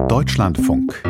Deutschlandfunk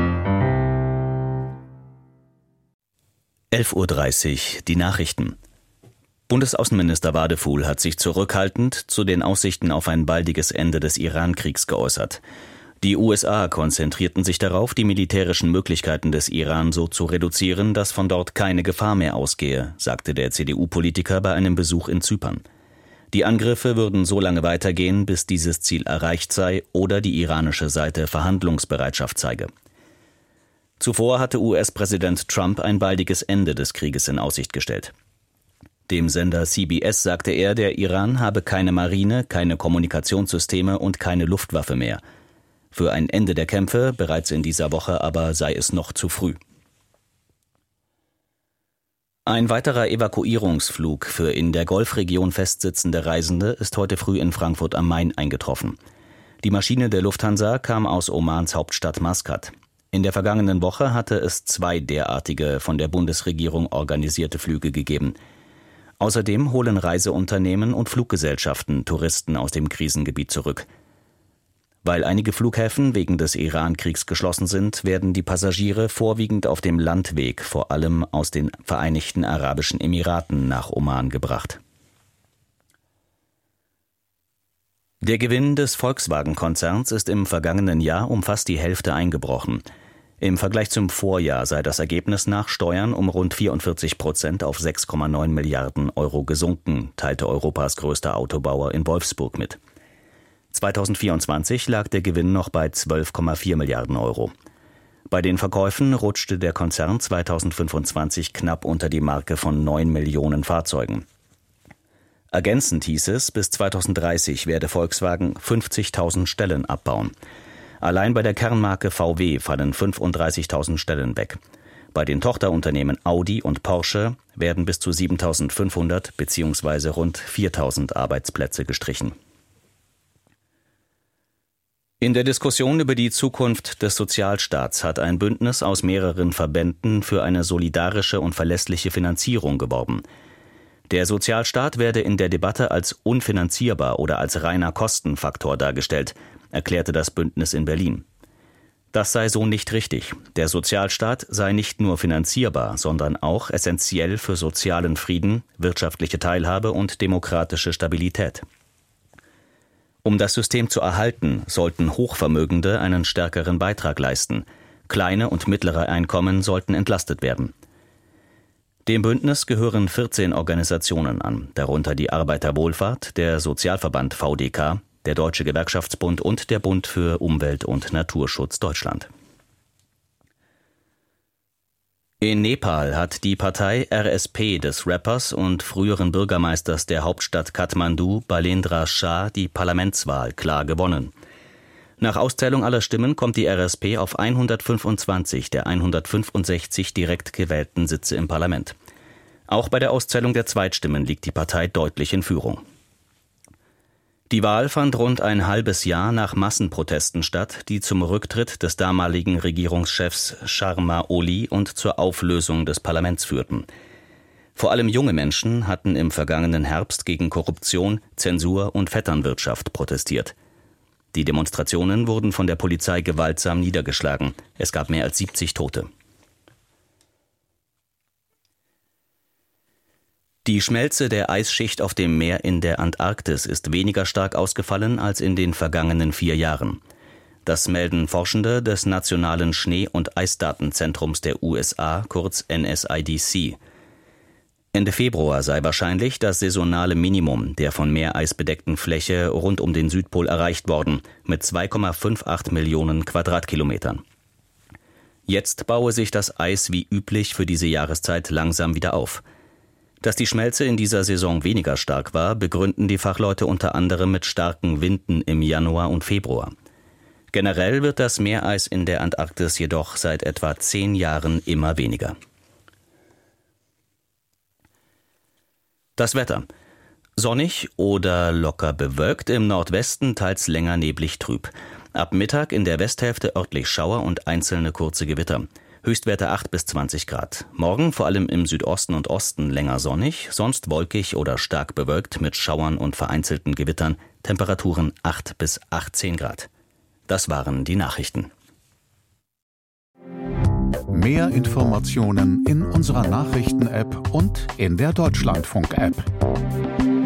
11:30 Uhr, die Nachrichten. Bundesaußenminister Wadefuhl hat sich zurückhaltend zu den Aussichten auf ein baldiges Ende des Iran-Kriegs geäußert. Die USA konzentrierten sich darauf, die militärischen Möglichkeiten des Iran so zu reduzieren, dass von dort keine Gefahr mehr ausgehe, sagte der CDU-Politiker bei einem Besuch in Zypern. Die Angriffe würden so lange weitergehen, bis dieses Ziel erreicht sei oder die iranische Seite Verhandlungsbereitschaft zeige. Zuvor hatte US-Präsident Trump ein baldiges Ende des Krieges in Aussicht gestellt. Dem Sender CBS sagte er, der Iran habe keine Marine, keine Kommunikationssysteme und keine Luftwaffe mehr. Für ein Ende der Kämpfe bereits in dieser Woche aber sei es noch zu früh. Ein weiterer Evakuierungsflug für in der Golfregion festsitzende Reisende ist heute früh in Frankfurt am Main eingetroffen. Die Maschine der Lufthansa kam aus Omans Hauptstadt Maskat. In der vergangenen Woche hatte es 2 derartige von der Bundesregierung organisierte Flüge gegeben. Außerdem holen Reiseunternehmen und Fluggesellschaften Touristen aus dem Krisengebiet zurück. Weil einige Flughäfen wegen des Iran-Kriegs geschlossen sind, werden die Passagiere vorwiegend auf dem Landweg, vor allem aus den Vereinigten Arabischen Emiraten, nach Oman gebracht. Der Gewinn des Volkswagen-Konzerns ist im vergangenen Jahr um fast die Hälfte eingebrochen. Im Vergleich zum Vorjahr sei das Ergebnis nach Steuern um rund 44% auf 6,9 Milliarden Euro gesunken, teilte Europas größter Autobauer in Wolfsburg mit. 2024 lag der Gewinn noch bei 12,4 Milliarden Euro. Bei den Verkäufen rutschte der Konzern 2025 knapp unter die Marke von 9 Millionen Fahrzeugen. Ergänzend hieß es, bis 2030 werde Volkswagen 50.000 Stellen abbauen. Allein bei der Kernmarke VW fallen 35.000 Stellen weg. Bei den Tochterunternehmen Audi und Porsche werden bis zu 7.500 bzw. rund 4.000 Arbeitsplätze gestrichen. In der Diskussion über die Zukunft des Sozialstaats hat ein Bündnis aus mehreren Verbänden für eine solidarische und verlässliche Finanzierung geworben. Der Sozialstaat werde in der Debatte als unfinanzierbar oder als reiner Kostenfaktor dargestellt, erklärte das Bündnis in Berlin. Das sei so nicht richtig. Der Sozialstaat sei nicht nur finanzierbar, sondern auch essentiell für sozialen Frieden, wirtschaftliche Teilhabe und demokratische Stabilität. Um das System zu erhalten, sollten Hochvermögende einen stärkeren Beitrag leisten. Kleine und mittlere Einkommen sollten entlastet werden. Dem Bündnis gehören 14 Organisationen an, darunter die Arbeiterwohlfahrt, der Sozialverband VDK, der Deutsche Gewerkschaftsbund und der Bund für Umwelt- und Naturschutz Deutschland. In Nepal hat die Partei RSP des Rappers und früheren Bürgermeisters der Hauptstadt Kathmandu, Balendra Shah, die Parlamentswahl klar gewonnen. Nach Auszählung aller Stimmen kommt die RSP auf 125 der 165 direkt gewählten Sitze im Parlament. Auch bei der Auszählung der Zweitstimmen liegt die Partei deutlich in Führung. Die Wahl fand rund ein halbes Jahr nach Massenprotesten statt, die zum Rücktritt des damaligen Regierungschefs Sharma Oli und zur Auflösung des Parlaments führten. Vor allem junge Menschen hatten im vergangenen Herbst gegen Korruption, Zensur und Vetternwirtschaft protestiert. Die Demonstrationen wurden von der Polizei gewaltsam niedergeschlagen. Es gab mehr als 70 Tote. Die Schmelze der Eisschicht auf dem Meer in der Antarktis ist weniger stark ausgefallen als in den vergangenen 4 Jahren. Das melden Forschende des Nationalen Schnee- und Eisdatenzentrums der USA, kurz NSIDC. Ende Februar sei wahrscheinlich das saisonale Minimum der von Meereis bedeckten Fläche rund um den Südpol erreicht worden, mit 2,58 Millionen Quadratkilometern. Jetzt baue sich das Eis wie üblich für diese Jahreszeit langsam wieder auf. Dass die Schmelze in dieser Saison weniger stark war, begründen die Fachleute unter anderem mit starken Winden im Januar und Februar. Generell wird das Meereis in der Antarktis jedoch seit etwa 10 Jahren immer weniger. Das Wetter. Sonnig oder locker bewölkt, im Nordwesten teils länger neblig trüb. Ab Mittag in der Westhälfte örtlich Schauer und einzelne kurze Gewitter. Höchstwerte 8 bis 20 Grad. Morgen vor allem im Südosten und Osten länger sonnig, sonst wolkig oder stark bewölkt mit Schauern und vereinzelten Gewittern. Temperaturen 8 bis 18 Grad. Das waren die Nachrichten. Mehr Informationen in unserer Nachrichten-App und in der Deutschlandfunk-App.